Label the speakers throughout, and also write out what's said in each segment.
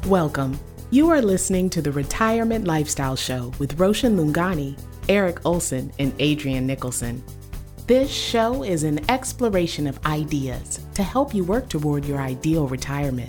Speaker 1: Welcome. You are listening to the Retirement Lifestyle Show with Roshan Lungani, Eric Olson, and Adrian Nicholson. This show is an exploration of ideas to help you work toward your ideal retirement.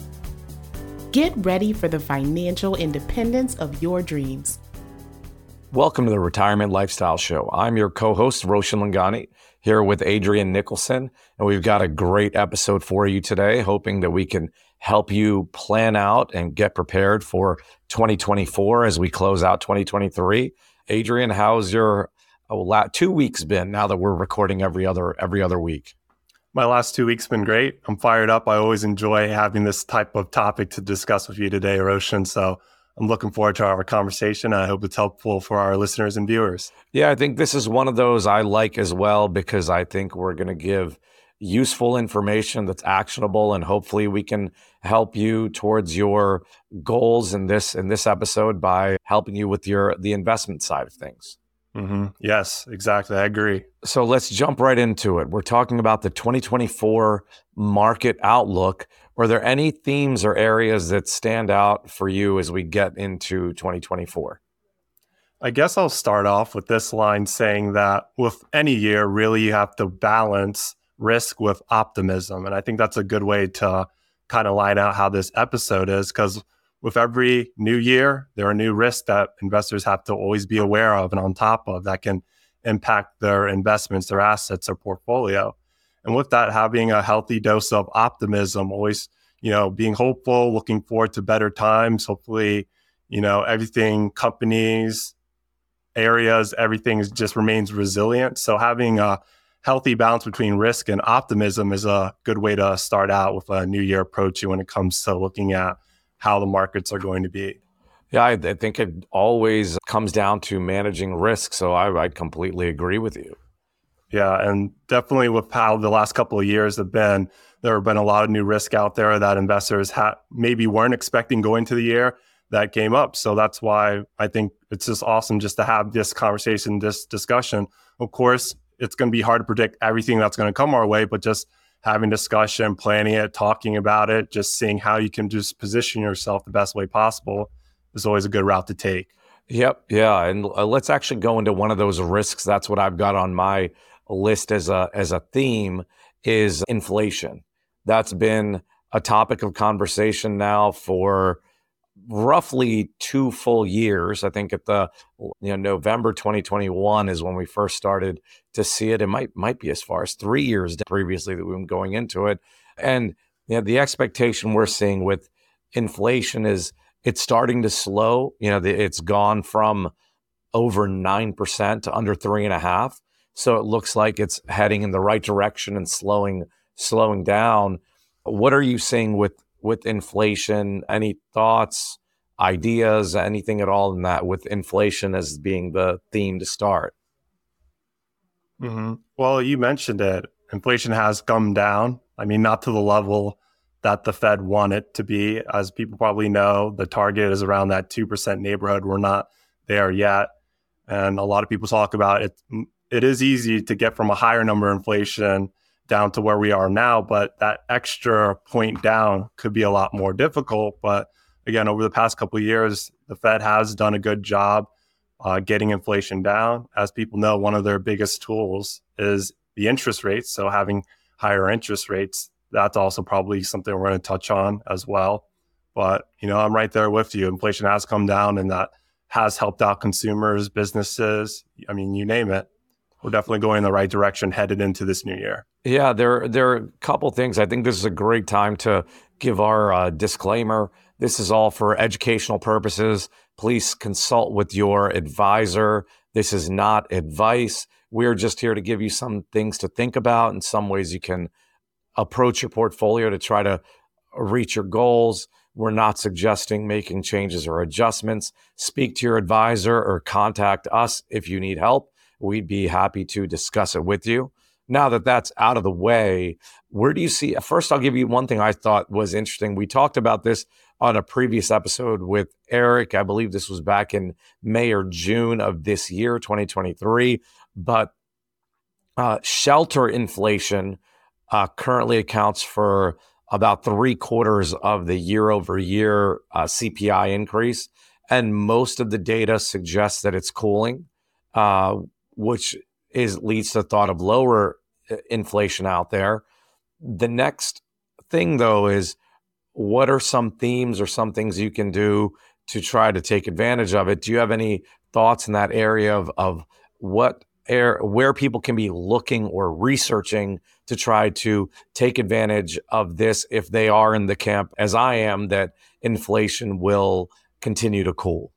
Speaker 1: Get ready for the financial independence of your dreams.
Speaker 2: Welcome to the Retirement Lifestyle Show. I'm your co-host, Roshan Lungani, here with Adrian Nicholson, and we've got a great episode for you today, hoping that we can help you plan out and get prepared for 2024 as we close out 2023. Adrian, how's your 2 weeks been now that we're recording every other week?
Speaker 3: My last 2 weeks been great. I'm fired up. I always enjoy having this type of topic to discuss with you today, Roshan. So I'm looking forward to our conversation. I hope it's helpful for our listeners and viewers.
Speaker 2: Yeah, I think this is one of those I like as well, because I think we're going to give useful information that's actionable, and hopefully we can help you towards your goals in this episode by helping you with the investment side of things.
Speaker 3: Mm-hmm. Yes, exactly. I agree.
Speaker 2: So let's jump right into it. We're talking about the 2024 market outlook. Are there any themes or areas that stand out for you as we get into 2024?
Speaker 3: I guess I'll start off with this line saying that with any year, really, you have to balance risk with optimism. And I think that's a good way to kind of line out how this episode is, because with every new year, there are new risks that investors have to always be aware of and on top of that can impact their investments, their assets, their portfolio. And with that, having a healthy dose of optimism, always, being hopeful, looking forward to better times. Hopefully, everything, companies, areas, everything just remains resilient. So having a healthy balance between risk and optimism is a good way to start out with a new year approach when it comes to looking at how the markets are going to be.
Speaker 2: Yeah, I think it always comes down to managing risk. So I completely agree with you.
Speaker 3: Yeah, and definitely with how the last couple of years have been, there have been a lot of new risk out there that investors maybe weren't expecting going into the year that came up. So that's why I think it's just awesome just to have this conversation, this discussion. Of course, it's going to be hard to predict everything that's going to come our way, but just having discussion, planning it, talking about it, just seeing how you can just position yourself the best way possible is always a good route to take.
Speaker 2: Yep. Yeah. And let's actually go into one of those risks. That's what I've got on my list as a theme is inflation. That's been a topic of conversation now for roughly 2 full years. I think at the November 2021 is when we first started to see it. It might be as far as 3 years previously that we've been going into it. And the expectation we're seeing with inflation is it's starting to slow. It's gone from over 9% to under 3.5%. So it looks like it's heading in the right direction and slowing down. What are you seeing with inflation? Any thoughts, ideas, anything at all in that with inflation as being the theme to start?
Speaker 3: Mm-hmm. Well, you mentioned it. Inflation has come down. I mean, not to the level that the Fed want it to be. As people probably know, the target is around that 2% neighborhood. We're not there yet. And a lot of people talk about it. It is easy to get from a higher number of inflation down to where we are now, but that extra point down could be a lot more difficult. But again, over the past couple of years, the Fed has done a good job getting inflation down. As people know, one of their biggest tools is the interest rates. So having higher interest rates, that's also probably something we're going to touch on as well. But, I'm right there with you. Inflation has come down and that has helped out consumers, businesses. I mean, you name it. We're definitely going in the right direction headed into this new year.
Speaker 2: Yeah, there are a couple things. I think this is a great time to give our disclaimer. This is all for educational purposes. Please consult with your advisor. This is not advice. We're just here to give you some things to think about and some ways you can approach your portfolio to try to reach your goals. We're not suggesting making changes or adjustments. Speak to your advisor or contact us if you need help. We'd be happy to discuss it with you. Now that that's out of the way, where do you see? First, I'll give you one thing I thought was interesting. We talked about this on a previous episode with Eric. I believe this was back in May or June of this year, 2023. But shelter inflation currently accounts for about 3/4 of the year over year CPI increase. And most of the data suggests that it's cooling, which leads to the thought of lower inflation out there. The next thing, though, is what are some themes or some things you can do to try to take advantage of it? Do you have any thoughts in that area of where people can be looking or researching to try to take advantage of this if they are in the camp, as I am, that inflation will continue to cool?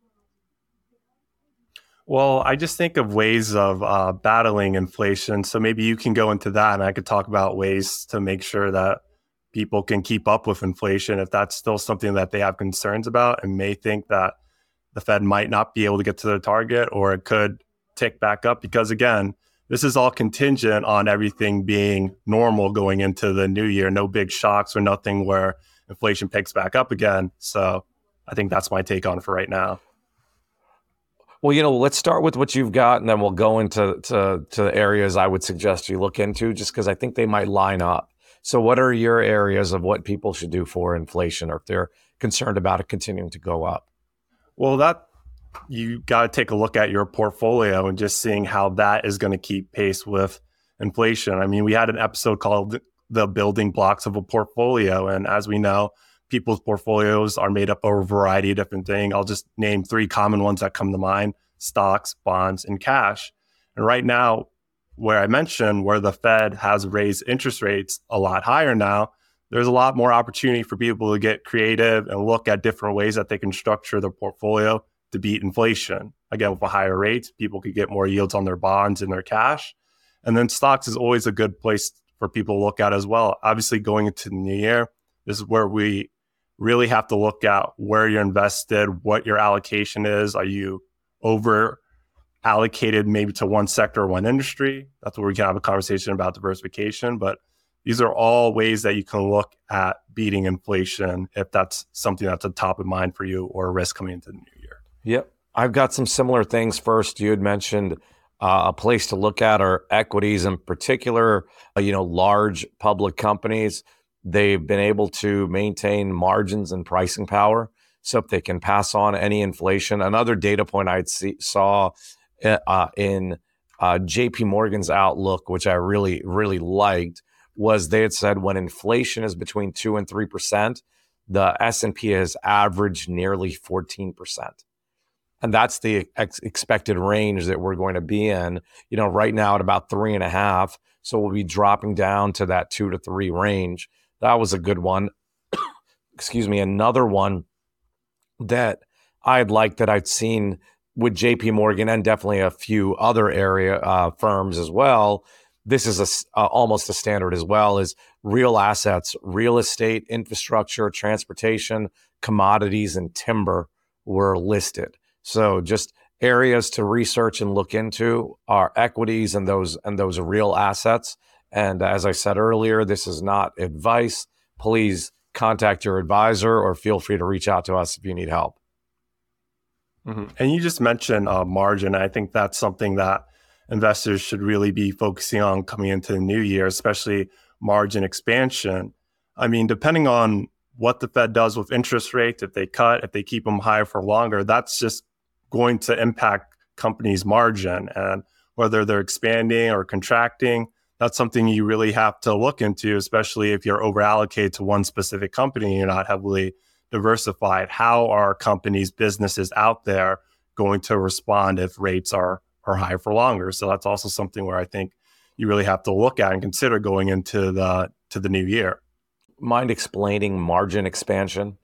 Speaker 3: Well, I just think of ways of battling inflation. So maybe you can go into that and I could talk about ways to make sure that people can keep up with inflation if that's still something that they have concerns about and may think that the Fed might not be able to get to their target or it could tick back up. Because again, this is all contingent on everything being normal going into the new year. No big shocks or nothing where inflation picks back up again. So I think that's my take on it for right now.
Speaker 2: Well, let's start with what you've got, and then we'll go into to areas I would suggest you look into, just because I think they might line up. So what are your areas of what people should do for inflation, or if they're concerned about it continuing to go up?
Speaker 3: Well, that you got to take a look at your portfolio and just seeing how that is going to keep pace with inflation. I mean, we had an episode called The Building Blocks of a Portfolio. And as we know, people's portfolios are made up of a variety of different things. I'll just name three common ones that come to mind: stocks, bonds, and cash. And right now, where I mentioned where the Fed has raised interest rates a lot higher now, there's a lot more opportunity for people to get creative and look at different ways that they can structure their portfolio to beat inflation. Again, with the higher rates, people could get more yields on their bonds and their cash. And then stocks is always a good place for people to look at as well. Obviously, going into the new year, this is where we really have to look at where you're invested, what your allocation is. Are you over allocated maybe to one sector or one industry? That's where we can have a conversation about diversification. But these are all ways that you can look at beating inflation if that's something that's a top of mind for you or a risk coming into the new year.
Speaker 2: Yep. I've got some similar things. First, you had mentioned a place to look at are equities, in particular, large public companies. They've been able to maintain margins and pricing power, so if they can pass on any inflation. Another data point saw in JP Morgan's outlook, which I really, really liked, was they had said when inflation is between 2 and 3%, the S&P has averaged nearly 14%. And that's the expected range that we're going to be in, right now at about 3.5. So we'll be dropping down to that 2 to 3 range. That was a good one. Excuse me. Another one that I'd like that I'd seen with JP Morgan and definitely a few other area firms as well. This is almost a standard as well, is real assets, real estate, infrastructure, transportation, commodities, and timber were listed. So just areas to research and look into are equities and those real assets. And as I said earlier, this is not advice. Please contact your advisor or feel free to reach out to us if you need help.
Speaker 3: Mm-hmm. And you just mentioned margin. I think that's something that investors should really be focusing on coming into the new year, especially margin expansion. I mean, depending on what the Fed does with interest rates, if they cut, if they keep them higher for longer, that's just going to impact companies' margin. And whether they're expanding or contracting, that's something you really have to look into, especially if you're over allocated to one specific company and you're not heavily diversified. How are companies, businesses out there going to respond if rates are higher for longer? So that's also something where I think you really have to look at and consider going into the new year.
Speaker 2: Mind explaining margin expansion?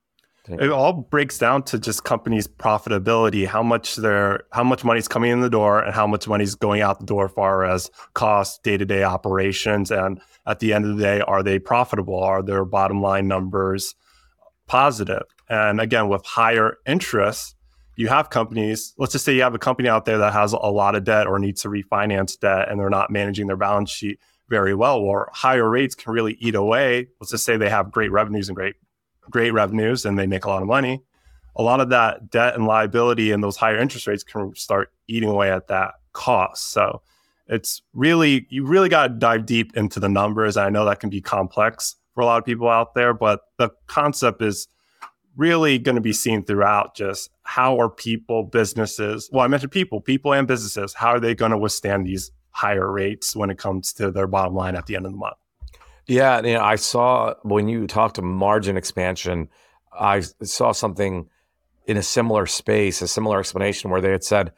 Speaker 3: It all breaks down to just companies' profitability, how much money's coming in the door and how much money's going out the door as far as cost, day-to-day operations. And at the end of the day, are they profitable? Are their bottom line numbers positive? And again, with higher interest, you have companies, let's just say you have a company out there that has a lot of debt or needs to refinance debt and they're not managing their balance sheet very well, or higher rates can really eat away. Let's just say they have great revenues and they make a lot of money. A lot of that debt and liability and those higher interest rates can start eating away at that cost. So you really got to dive deep into the numbers. I know that can be complex for a lot of people out there, but the concept is really going to be seen throughout. Just how are businesses, well, I mentioned people and businesses, how are they going to withstand these higher rates when it comes to their bottom line at the end of the month?
Speaker 2: Yeah, I saw when you talked to margin expansion, I saw something in a similar space, a similar explanation where they had said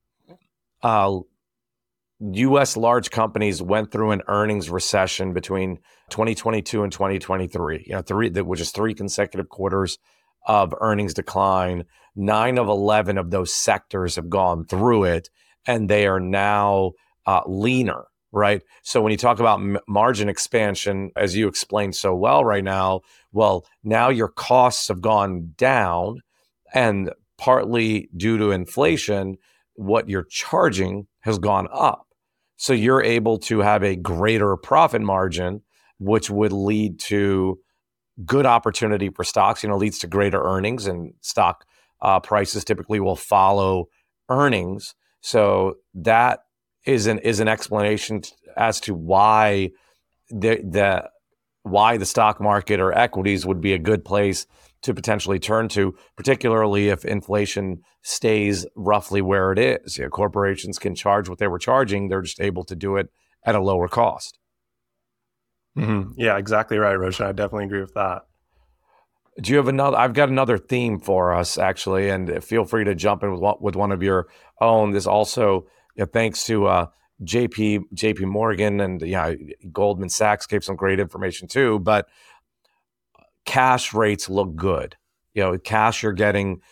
Speaker 2: U.S. large companies went through an earnings recession between 2022 and 2023, which is 3 consecutive quarters of earnings decline. 9 of 11 of those sectors have gone through it, and they are now leaner, right? So when you talk about margin expansion, as you explained so well right now, well, now your costs have gone down, and partly due to inflation, what you're charging has gone up. So you're able to have a greater profit margin, which would lead to good opportunity for stocks, leads to greater earnings, and stock prices typically will follow earnings. So that is an explanation as to why the stock market or equities would be a good place to potentially turn to, particularly if inflation stays roughly where it is. Corporations can charge what they were charging; they're just able to do it at a lower cost.
Speaker 3: Mm-hmm. Yeah, exactly right, Roshan. I definitely agree with that.
Speaker 2: Do you have another? I've got another theme for us, actually, and feel free to jump in with one of your own. This also, thanks to JP Morgan and Goldman Sachs gave some great information too. But cash rates look good. Cash you're getting,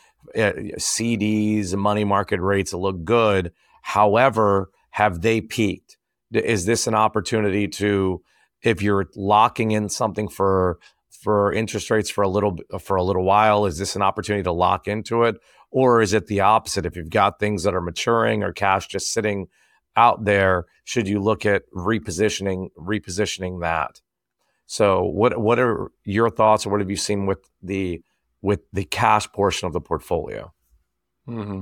Speaker 2: CDs, money market rates look good. However, have they peaked? Is this an opportunity to, if you're locking in something for interest rates for a little while, is this an opportunity to lock into it? Or is it the opposite? If you've got things that are maturing or cash just sitting out there, should you look at repositioning that? So what are your thoughts, or what have you seen with the cash portion of the portfolio?
Speaker 3: Mm-hmm.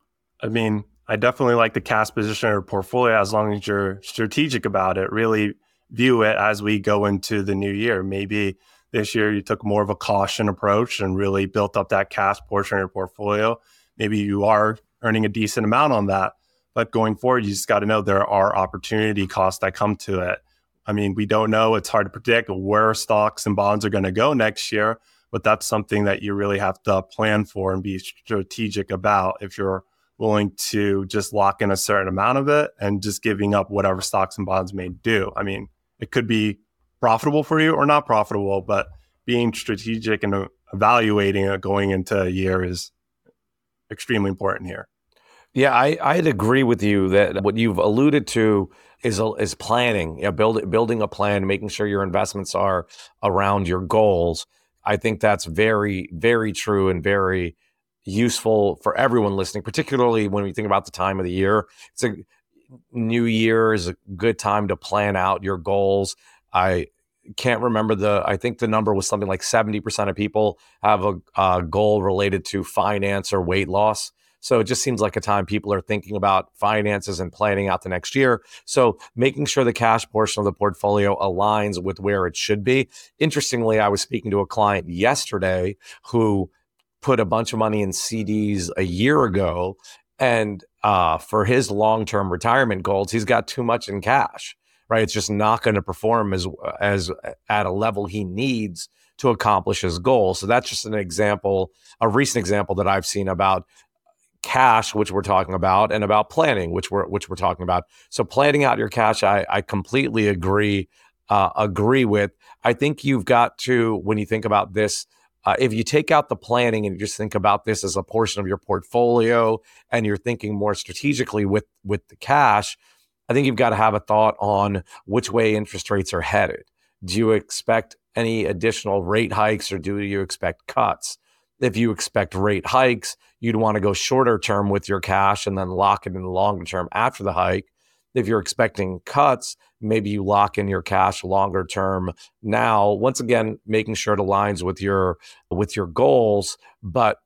Speaker 3: I mean, I definitely like the cash position or portfolio as long as you're strategic about it. Really view it as we go into the new year. Maybe this year you took more of a caution approach and really built up that cash portion of your portfolio. Maybe you are earning a decent amount on that, but going forward, you just got to know there are opportunity costs that come to it. I mean, we don't know. It's hard to predict where stocks and bonds are going to go next year, but that's something that you really have to plan for and be strategic about if you're willing to just lock in a certain amount of it and just giving up whatever stocks and bonds may do. I mean, it could be profitable for you or not profitable, but being strategic and evaluating it going into a year is extremely important here.
Speaker 2: Yeah, I'd agree with you that what you've alluded to is planning, building a plan, making sure your investments are around your goals. I think that's very, very true and very useful for everyone listening, particularly when we think about the time of the year. It's a new year is a good time to plan out your goals. I can't remember I think the number was something like 70% of people have a goal related to finance or weight loss. So it just seems like a time people are thinking about finances and planning out the next year. So making sure the cash portion of the portfolio aligns with where it should be. Interestingly, I was speaking to a client yesterday who put a bunch of money in CDs a year ago, and for his long-term retirement goals, he's got too much in cash, right? It's just not going to perform as at a level he needs to accomplish his goal. So that's just an example, a recent example that I've seen about cash, which we're talking about, and about planning, which we're talking about. So planning out your cash, I completely agree with. I think you've got to, when you think about this, if you take out the planning and you just think about this as a portion of your portfolio and you're thinking more strategically with the cash, I think you've got to have a thought on which way interest rates are headed. Do you expect any additional rate hikes, or do you expect cuts? If you expect rate hikes, you'd want to go shorter term with your cash and then lock it in the longer term after the hike. If you're expecting cuts, maybe you lock in your cash longer term now, once again, making sure it aligns with your goals. But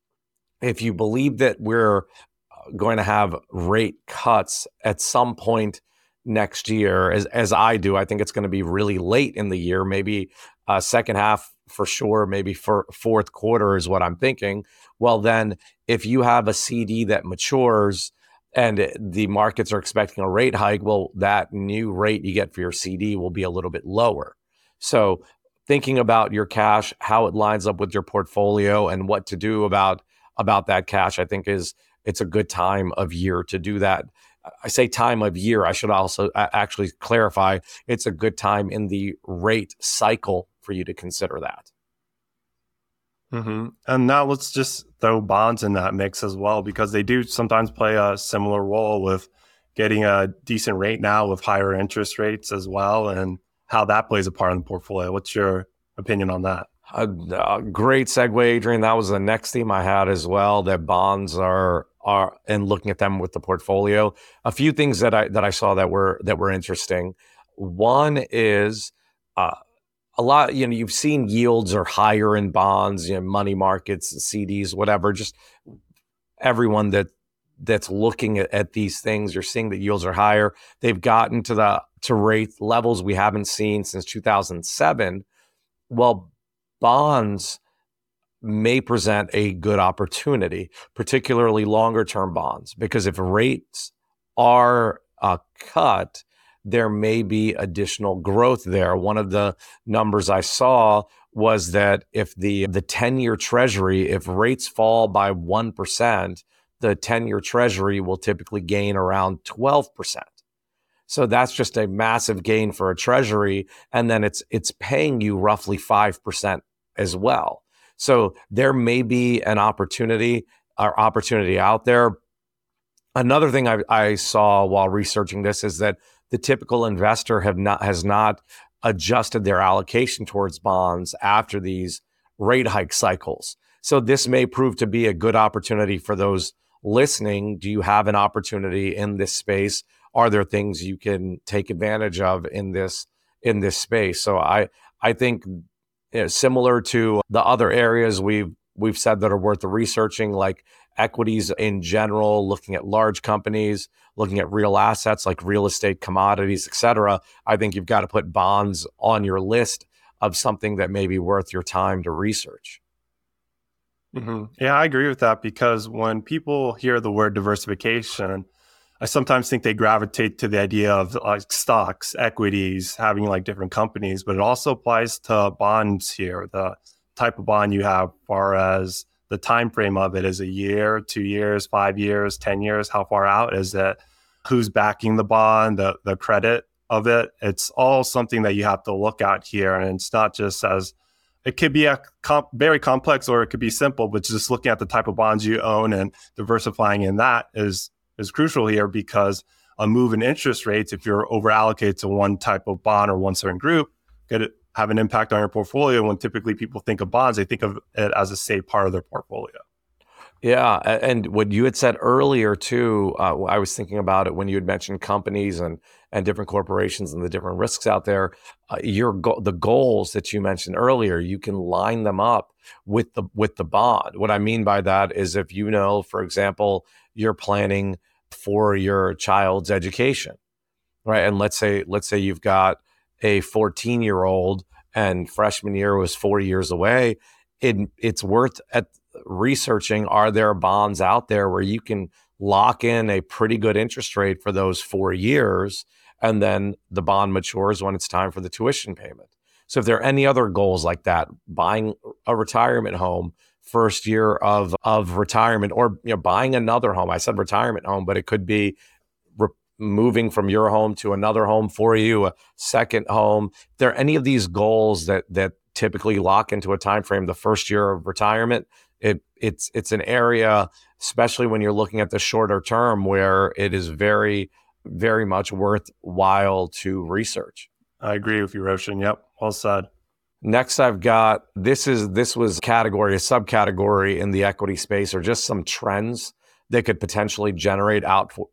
Speaker 2: if you believe that we're going to have rate cuts at some point next year, as I do. I think it's going to be really late in the year, maybe second half for sure, maybe for fourth quarter is what I'm thinking. Well, then if you have a CD that matures and the markets are expecting a rate hike, well, that new rate you get for your CD will be a little bit lower. So thinking about your cash, how it lines up with your portfolio and what to do about that cash, I think it's a good time of year to do that. I say time of year, I should also actually clarify, it's a good time in the rate cycle for you to consider that.
Speaker 3: Mm-hmm. And now let's just throw bonds in that mix as well, because they do sometimes play a similar role with getting a decent rate now with higher interest rates as well, and how that plays a part in the portfolio. What's your opinion on that?
Speaker 2: Great segue, Adrian. That was the next theme I had as well, that bonds are and looking at them with the portfolio. A few things that I saw that were interesting. One is a lot, you've seen yields are higher in bonds, money markets, CDs, whatever. Just everyone that's looking at these things, you're seeing that yields are higher. They've gotten to rate levels we haven't seen since 2007. Well, bonds may present a good opportunity, particularly longer term bonds, because if rates are cut, there may be additional growth there. One of the numbers I saw was that if the 10-year treasury, if rates fall by 1%, the 10-year treasury will typically gain around 12%. So that's just a massive gain for a treasury. And then it's paying you roughly 5% as well. So there may be an opportunity out there. Another thing I saw while researching this is that the typical investor has not adjusted their allocation towards bonds after these rate hike cycles. So this may prove to be a good opportunity for those listening. Do you have an opportunity in this space? Are there things you can take advantage of in this space? So I think, similar to the other areas we've said that are worth the researching, like equities in general, looking at large companies, looking at real assets like real estate, commodities, et cetera, I think you've got to put bonds on your list of something that may be worth your time to research.
Speaker 3: Mm-hmm. Yeah, I agree with that, because when people hear the word diversification, I sometimes think they gravitate to the idea of like stocks, equities, having like different companies, but it also applies to bonds here. The type of bond you have, as far as the time frame of it, is a year, 2 years, 5 years, 10 years, how far out is it? Who's backing the bond, the credit of it? It's all something that you have to look at here. And it's not just as, it could be very complex, or it could be simple, but just looking at the type of bonds you own and diversifying in that is crucial here, because a move in interest rates, if you're over allocated to one type of bond or one certain group, could have an impact on your portfolio. When typically people think of bonds, they think of it as a safe part of their portfolio.
Speaker 2: Yeah. And what you had said earlier too, I was thinking about it when you had mentioned companies and different corporations and the different risks out there. The goals that you mentioned earlier, you can line them up with the bond. What I mean by that is, if for example, you're planning for your child's education, right? And let's say you've got a 14-year-old and freshman year was 4 years away. It's worth researching, are there bonds out there where you can lock in a pretty good interest rate for those 4 years, and then the bond matures when it's time for the tuition payment. So if there are any other goals like that, buying a retirement home, first year of retirement, or buying another home. I said retirement home, but it could be moving from your home to another home for you, a second home. If there are any of these goals that typically lock into a time frame, the first year of retirement, it's an area, especially when you're looking at the shorter term, where it is very, very much worthwhile to research.
Speaker 3: I agree with you, Roshan. Yep, well said.
Speaker 2: Next, I've got, this was a subcategory in the equity space, or just some trends that could potentially generate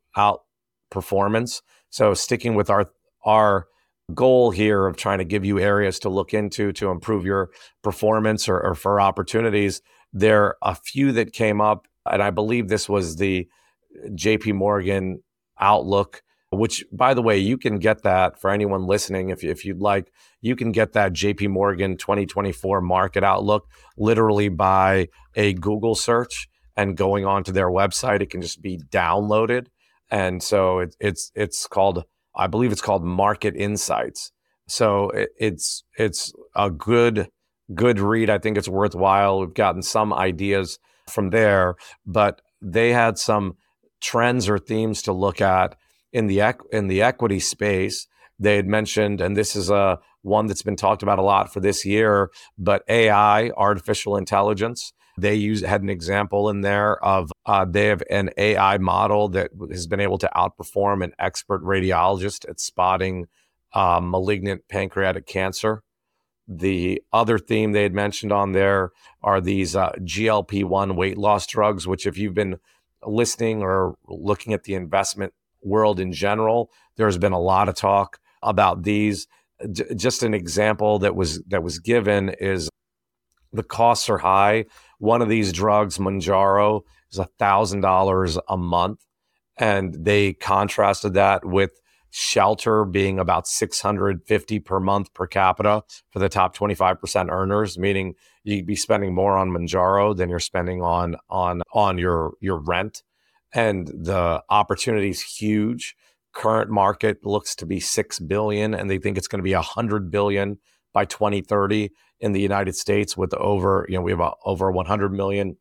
Speaker 2: outperformance. So sticking with our goal here of trying to give you areas to look into to improve your performance or for opportunities, there are a few that came up, and I believe this was the JP Morgan Outlook which, by the way, you can get that for anyone listening. If you'd like, you can get that JP Morgan 2024 market outlook literally by a Google search and going onto their website. It can just be downloaded. And so it's called, I believe it's called Market Insights. So it's a good read. I think it's worthwhile. We've gotten some ideas from there, but they had some trends or themes to look at in the equity space. They had mentioned, and this is one that's been talked about a lot for this year, but AI, artificial intelligence. They had an example in there of they have an AI model that has been able to outperform an expert radiologist at spotting malignant pancreatic cancer. The other theme they had mentioned on there are these GLP-1 weight loss drugs, which if you've been listening or looking at the investment world in general, there's been a lot of talk about these. Just an example that was given is the costs are high. One of these drugs, Mounjaro, is $1,000 a month. And they contrasted that with Shelter being about $650 per month per capita for the top 25% earners, meaning you'd be spending more on Mounjaro than you're spending on your rent. And the opportunity is huge. Current market looks to be $6 billion, and they think it's going to be $100 billion by 2030 in the United States, with we have over 100 million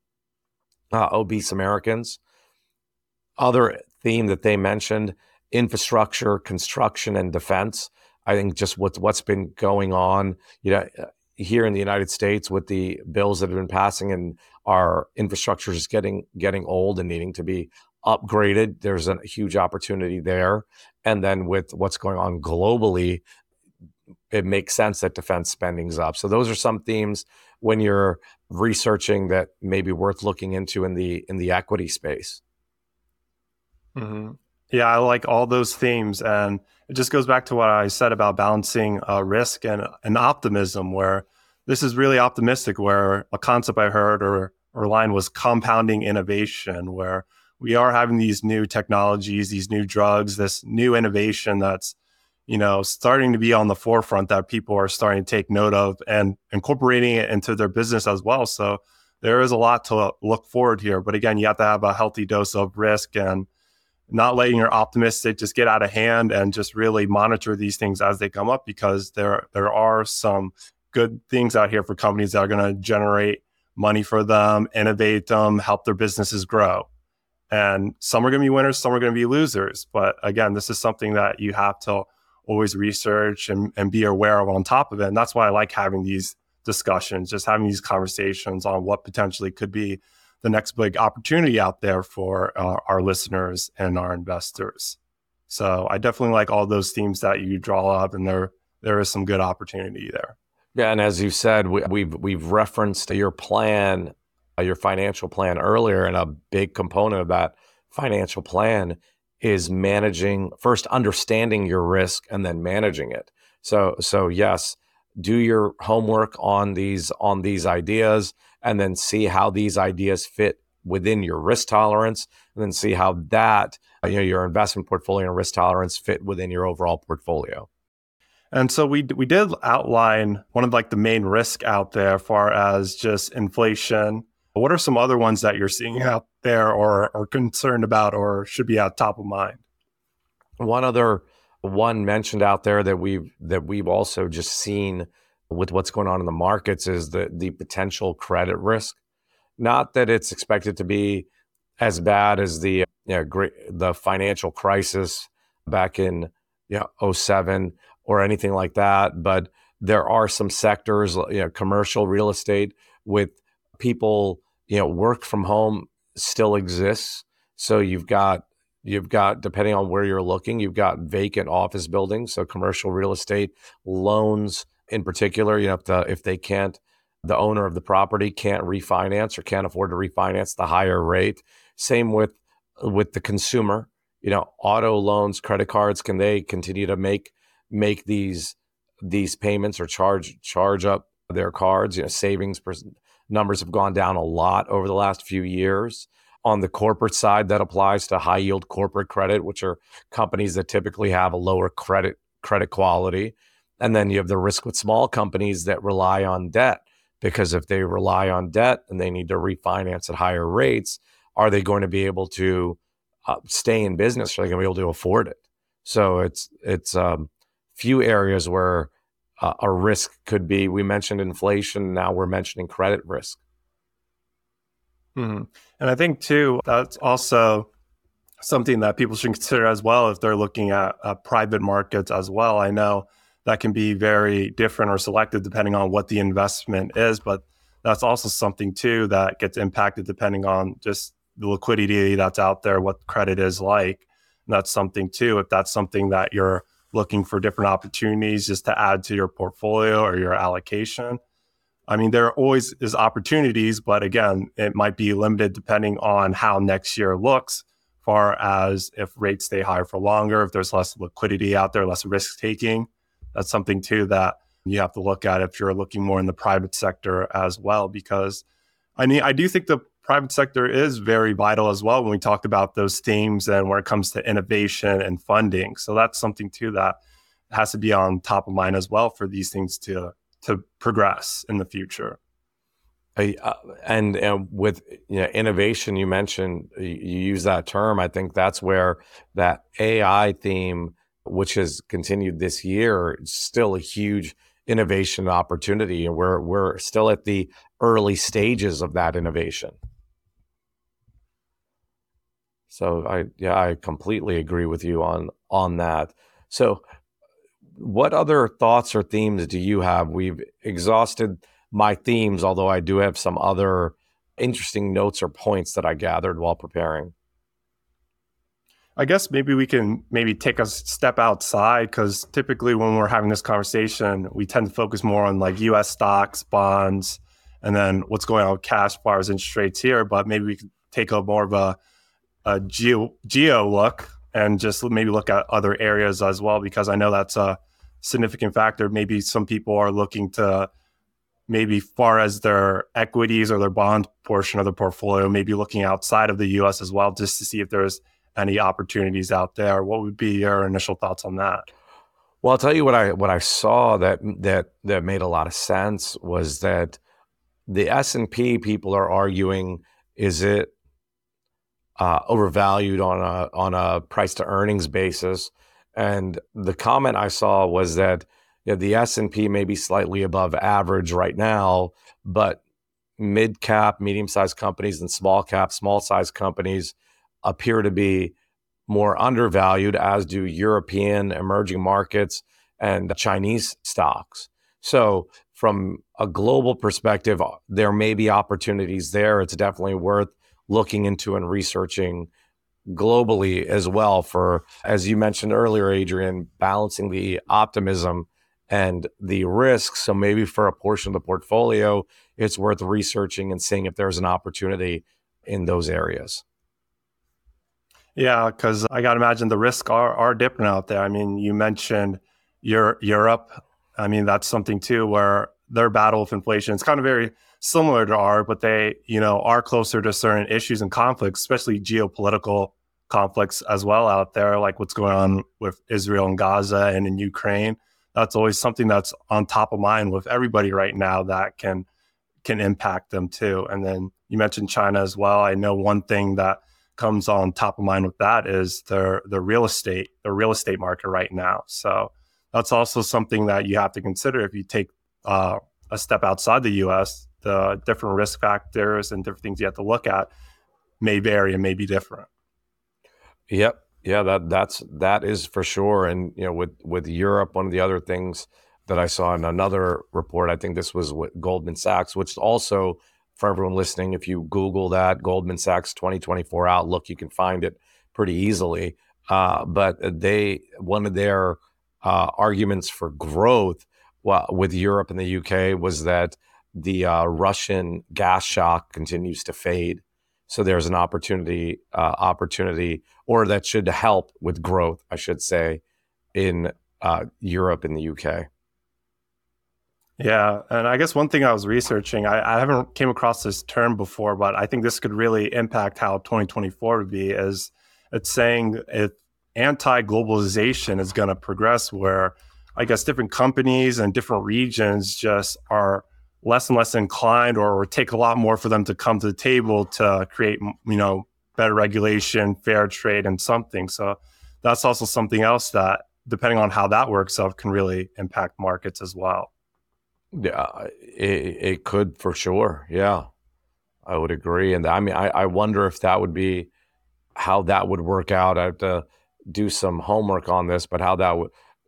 Speaker 2: obese Americans. Other theme that they mentioned: infrastructure, construction, and defense. I think just what's been going on, here in the United States with the bills that have been passing, and our infrastructure is getting old and needing to be upgraded. There's a huge opportunity there. And then with what's going on globally, it makes sense that defense spending's up. So those are some themes when you're researching that may be worth looking into in the equity space.
Speaker 3: Mm-hmm. Yeah, I like all those themes. And it just goes back to what I said about balancing risk and optimism, where this is really optimistic, where a concept I heard or line was compounding innovation, where we are having these new technologies, these new drugs, this new innovation that's, starting to be on the forefront, that people are starting to take note of and incorporating it into their business as well. So there is a lot to look forward here. But again, you have to have a healthy dose of risk and not letting your optimistic just get out of hand, and just really monitor these things as they come up, because there are some good things out here for companies that are going to generate money for them, innovate them, help their businesses grow. And some are going to be winners, some are going to be losers. But again, this is something that you have to always research and be aware of on top of it. And that's why I like having these discussions, just having these conversations on what potentially could be the next big opportunity out there for our listeners and our investors. So I definitely like all those themes that you draw up, and there is some good opportunity there.
Speaker 2: Yeah, and as you said, we've referenced your plan, your financial plan earlier, and a big component of that financial plan is understanding your risk and then managing it. So yes, do your homework on these ideas, and then see how these ideas fit within your risk tolerance, and then see how that your investment portfolio and risk tolerance fit within your overall portfolio.
Speaker 3: And so we did outline one of the main risk out there, as far as just inflation. What are some other ones that you're seeing out there or are concerned about or should be at top of mind?
Speaker 2: One mentioned out there that we've also just seen with what's going on in the markets is the potential credit risk. Not that it's expected to be as bad as the financial crisis back in 2007 or anything like that, but there are some sectors, commercial real estate, with people, work from home still exists. So you've got, depending on where you're looking, you've got vacant office buildings. So commercial real estate loans in particular, if the owner of the property can't refinance or can't afford to refinance the higher rate. Same with the consumer, auto loans, credit cards, can they continue to make these payments or charge up their cards? Savings numbers have gone down a lot over the last few years. On the corporate side, that applies to high yield corporate credit, which are companies that typically have a lower credit quality. And then you have the risk with small companies that rely on debt, because if they rely on debt and they need to refinance at higher rates, are they going to be able to stay in business? Are they going to be able to afford it? So it's few areas where a risk could be. We mentioned inflation. Now we're mentioning credit risk.
Speaker 3: Mm-hmm. And I think too, that's also something that people should consider as well if they're looking at private markets as well. I know that can be very different or selective depending on what the investment is, but that's also something too that gets impacted depending on just the liquidity that's out there, what credit is like. And that's something too, if that's something that you're looking for different opportunities just to add to your portfolio or your allocation. I mean, there always is opportunities, but again, it might be limited depending on how next year looks, far as if rates stay higher for longer, if there's less liquidity out there, less risk taking. That's something too that you have to look at if you're looking more in the private sector as well, because I mean, I do think the private sector is very vital as well when we talk about those themes and when it comes to innovation and funding. So that's something too that has to be on top of mind as well for these things to progress in the future.
Speaker 2: And with innovation, you mentioned, you use that term. I think that's where that AI theme, which has continued this year, is still a huge innovation opportunity, and we're still at the early stages of that innovation. So I completely agree with you on that. So what other thoughts or themes do you have? We've exhausted my themes, although I do have some other interesting notes or points that I gathered while preparing.
Speaker 3: I guess maybe we can take a step outside, because typically when we're having this conversation, we tend to focus more on like U.S. stocks, bonds, and then what's going on with cash as far as interest rates here. But maybe we could take a more of a geo look and just maybe look at other areas as well, because I know that's a significant factor. Maybe some people are looking to, maybe far as their equities or their bond portion of the portfolio, maybe looking outside of the U.S. as well, just to see if there's any opportunities out there. What would be your initial thoughts on that?
Speaker 2: Well, I'll tell you what I saw that made a lot of sense was that the S&P, people are arguing, is it overvalued on a price to earnings basis? And the comment I saw was that the S&P may be slightly above average right now, but mid cap, medium sized companies and small cap, small sized companies appear to be more undervalued, as do European emerging markets and Chinese stocks. So from a global perspective, there may be opportunities there. It's definitely worth looking into and researching globally as well for, as you mentioned earlier, Adrian, balancing the optimism and the risks. So maybe for a portion of the portfolio, it's worth researching and seeing if there's an opportunity in those areas.
Speaker 3: Yeah, because I got to imagine the risks are different out there. I mean, you mentioned Europe. I mean, that's something too, where their battle with inflation is kind of very similar to ours, but they, are closer to certain issues and conflicts, especially geopolitical conflicts as well out there, like what's going on with Israel and Gaza and in Ukraine. That's always something that's on top of mind with everybody right now that can impact them too. And then you mentioned China as well. I know one thing that comes on top of mind with that is the real estate market right now. So that's also something that you have to consider if you take a step outside the U.S. The different risk factors and different things you have to look at may vary and may be different.
Speaker 2: Yep. Yeah, that is for sure. And with Europe, one of the other things that I saw in another report, I think this was with Goldman Sachs, which also, for everyone listening, if you Google that, Goldman Sachs 2024 Outlook, you can find it pretty easily. But one of their arguments for growth with Europe and the UK was that the Russian gas shock continues to fade. So there's an opportunity, or that should help with growth, I should say, in Europe and the UK.
Speaker 3: Yeah, and I guess one thing I was researching, I haven't came across this term before, but I think this could really impact how 2024 would be, is it's saying if anti-globalization is going to progress where I guess different companies and different regions just are less and less inclined or take a lot more for them to come to the table to create, better regulation, fair trade and something. So that's also something else that, depending on how that works out, can really impact markets as well.
Speaker 2: Yeah, it could for sure. Yeah, I would agree. And I mean, I wonder if that would be how that would work out. I have to do some homework on this, but how that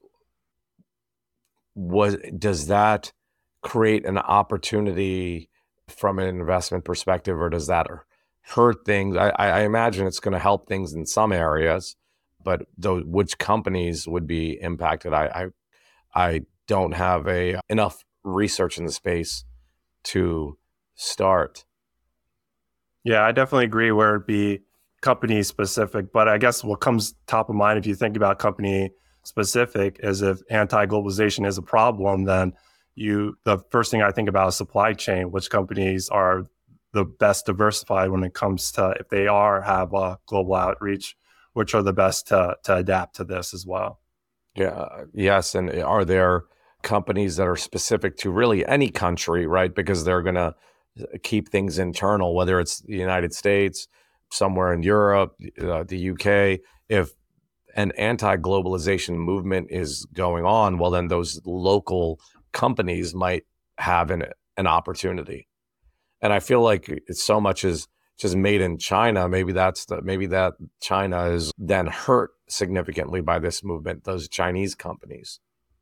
Speaker 2: does that create an opportunity from an investment perspective, or does that hurt things? I imagine it's going to help things in some areas, but which companies would be impacted? I don't have enough research in the space to start.
Speaker 3: Yeah, I definitely agree where it'd be company specific, but I guess what comes top of mind if you think about company specific is if anti-globalization is a problem, then the first thing I think about is supply chain, which companies are the best diversified when it comes to, if they have a global outreach, which are the best to adapt to this as well.
Speaker 2: Yeah, yes. And are there companies that are specific to really any country, right? Because they're going to keep things internal, whether it's the United States, somewhere in Europe, the UK. If an anti-globalization movement is going on, well, then those local companies might have an opportunity. And I feel like it's so much is just made in China. Maybe that China is then hurt significantly by this movement, those Chinese companies.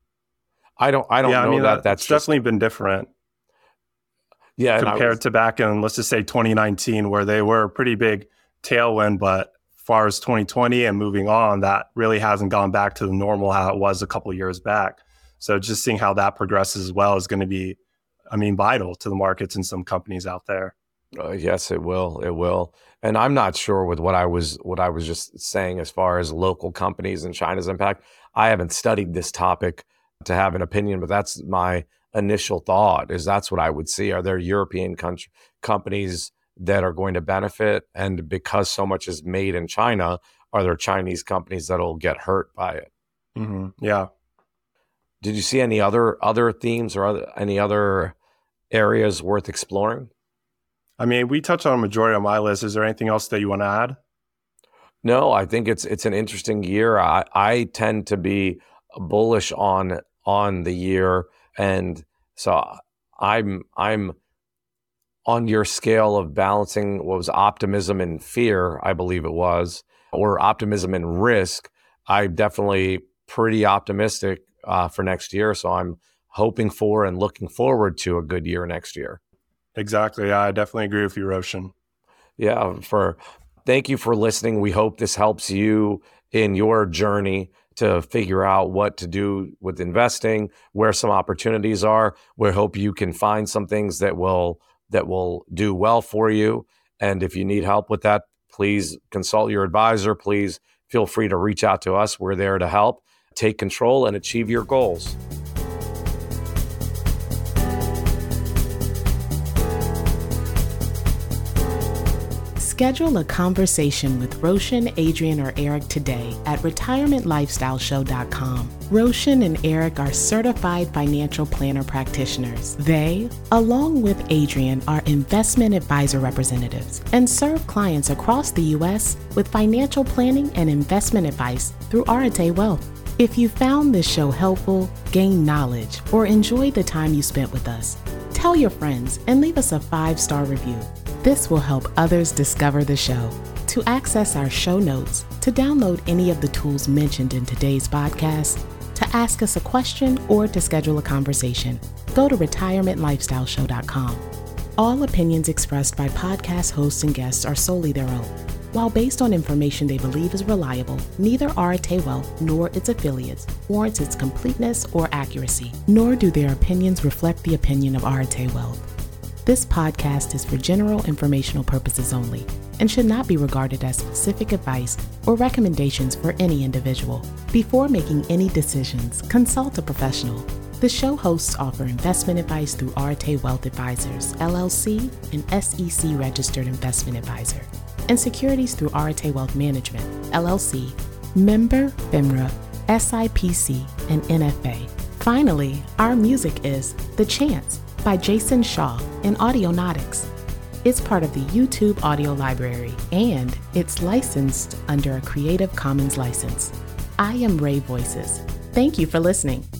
Speaker 2: I don't know that's
Speaker 3: definitely been different.
Speaker 2: Yeah,
Speaker 3: compared to back in, let's just say 2019, where they were a pretty big tailwind, but as far as 2020 and moving on, that really hasn't gone back to the normal how it was a couple of years back. So just seeing how that progresses as well is going to be, vital to the markets and some companies out there.
Speaker 2: Yes, it will. It will. And I'm not sure with what I was just saying as far as local companies and China's impact. I haven't studied this topic to have an opinion, but that's my initial thought, is that's what I would see. Are there European companies that are going to benefit? And because so much is made in China, are there Chinese companies that'll get hurt by it?
Speaker 3: Mm-hmm. Yeah.
Speaker 2: Did you see any other themes or any other areas worth exploring?
Speaker 3: We touched on a majority on my list. Is there anything else that you want to add?
Speaker 2: No, I think it's an interesting year. I tend to be bullish on the year, and so I'm on your scale of balancing what was optimism and fear, I believe it was, or optimism and risk. I'm definitely pretty optimistic for next year. So I'm hoping for and looking forward to a good year next year.
Speaker 3: Exactly. Yeah, I definitely agree with you, Roshan.
Speaker 2: Yeah. Thank you for listening. We hope this helps you in your journey to figure out what to do with investing, where some opportunities are. We hope you can find some things that will do well for you. And if you need help with that, please consult your advisor. Please feel free to reach out to us. We're there to help. Take control and achieve your goals.
Speaker 1: Schedule a conversation with Roshan, Adrian, or Eric today at retirementlifestyleshow.com. Roshan and Eric are certified financial planner practitioners. They, along with Adrian, are investment advisor representatives and serve clients across the U.S. with financial planning and investment advice through Arete Wealth. If you found this show helpful, gained knowledge, or enjoyed the time you spent with us, tell your friends and leave us a 5-star review. This will help others discover the show. To access our show notes, to download any of the tools mentioned in today's podcast, to ask us a question, or to schedule a conversation, go to retirementlifestyleshow.com. All opinions expressed by podcast hosts and guests are solely their own. While based on information they believe is reliable, neither Arete Wealth nor its affiliates warrants its completeness or accuracy, nor do their opinions reflect the opinion of Arete Wealth. This podcast is for general informational purposes only and should not be regarded as specific advice or recommendations for any individual. Before making any decisions, consult a professional. The show hosts offer investment advice through Arete Wealth Advisors, LLC, an SEC registered investment advisor, and securities through Arete Wealth Management, LLC, member FINRA, SIPC, and NFA. Finally, our music is The Chance by Jason Shaw and Audionautics. It's part of the YouTube audio library, and it's licensed under a Creative Commons license. I am Ray Voices. Thank you for listening.